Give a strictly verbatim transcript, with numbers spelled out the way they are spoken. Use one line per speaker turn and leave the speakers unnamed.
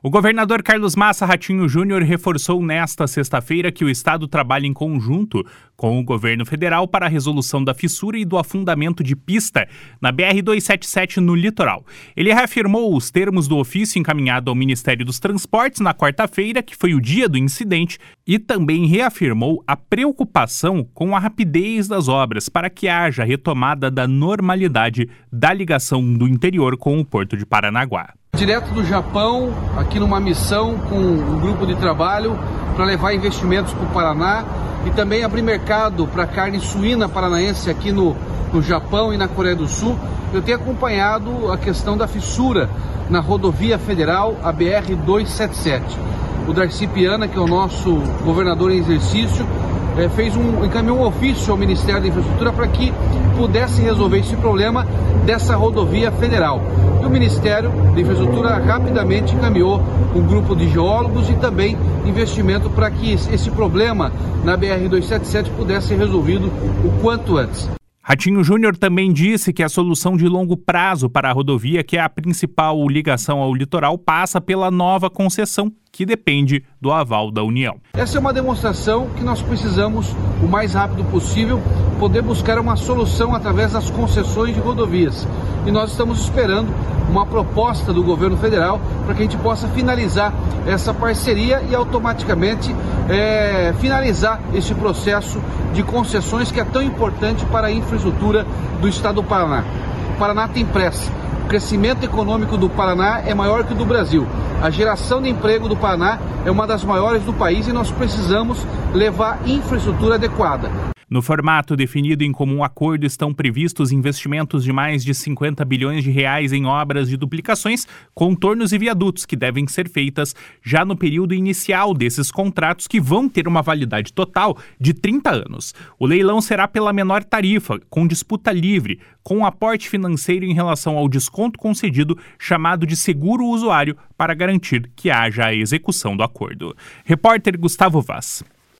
O governador Carlos Massa Ratinho Júnior reforçou nesta sexta-feira que o Estado trabalha em conjunto com o governo federal para a resolução da fissura e do afundamento de pista na B R duzentos e setenta e sete no litoral. Ele reafirmou os termos do ofício encaminhado ao Ministério dos Transportes na quarta-feira, que foi o dia do incidente, e também reafirmou a preocupação com a rapidez das obras para que haja retomada da normalidade da ligação do interior com o Porto de Paranaguá.
Direto do Japão, aqui numa missão com um grupo de trabalho para levar investimentos para o Paraná e também abrir mercado para carne suína paranaense aqui no, no Japão e na Coreia do Sul. Eu tenho acompanhado a questão da fissura na rodovia federal, a B R duzentos e setenta e sete. O Darcy Piana, que é o nosso governador em exercício, é, fez um, encaminhou um ofício ao Ministério da Infraestrutura para que pudesse resolver esse problema dessa rodovia federal. E o Ministério da Infraestrutura rapidamente encaminhou um grupo de geólogos e também investimento para que esse problema na B R duzentos e setenta e sete pudesse ser resolvido o quanto antes.
Ratinho Júnior também disse que a solução de longo prazo para a rodovia, que é a principal ligação ao litoral, passa pela nova concessão, que depende do aval da União.
Essa é uma demonstração que nós precisamos, o mais rápido possível, poder buscar uma solução através das concessões de rodovias. E nós estamos esperando uma proposta do governo federal para que a gente possa finalizar essa parceria e automaticamente é, finalizar esse processo de concessões que é tão importante para a infraestrutura do estado do Paraná. O Paraná tem pressa. O crescimento econômico do Paraná é maior que o do Brasil. A geração de emprego do Paraná é uma das maiores do país e nós precisamos levar infraestrutura adequada.
No formato definido em comum acordo estão previstos investimentos de mais de cinquenta bilhões de reais em obras de duplicações, contornos e viadutos que devem ser feitas já no período inicial desses contratos, que vão ter uma validade total de trinta anos. O leilão será pela menor tarifa, com disputa livre, com aporte financeiro em relação ao desconto concedido, chamado de seguro usuário, para garantir que haja a execução do acordo. Repórter Gustavo Vaz.